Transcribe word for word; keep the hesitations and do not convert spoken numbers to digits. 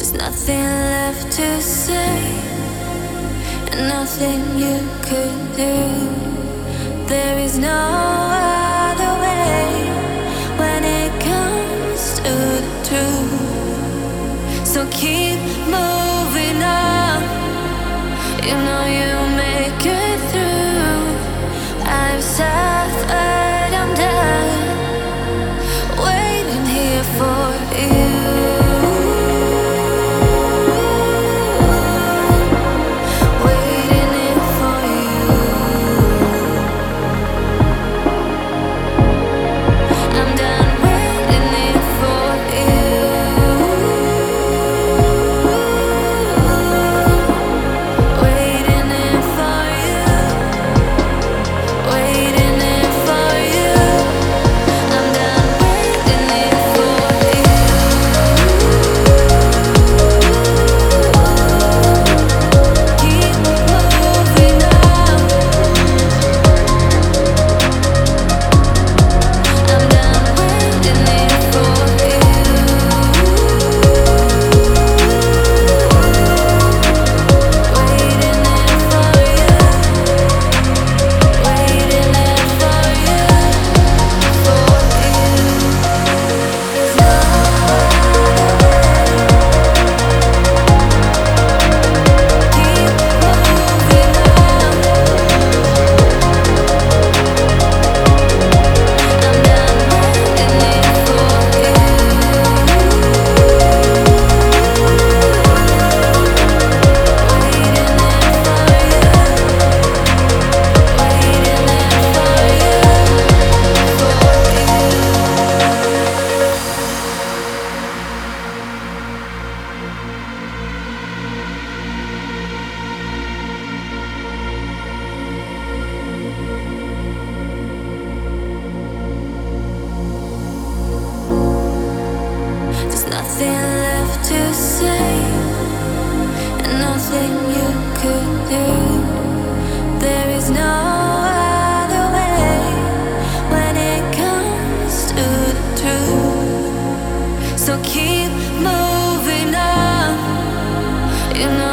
There's nothing left to say, and nothing you could do. There is no other way when it comes to the truth. So keep moving on. You know you'll make it through. I've suffered, I'm done waiting here for you. Nothing left to say, and nothing you could do. There is no other way when it comes to the truth. So keep moving on. You know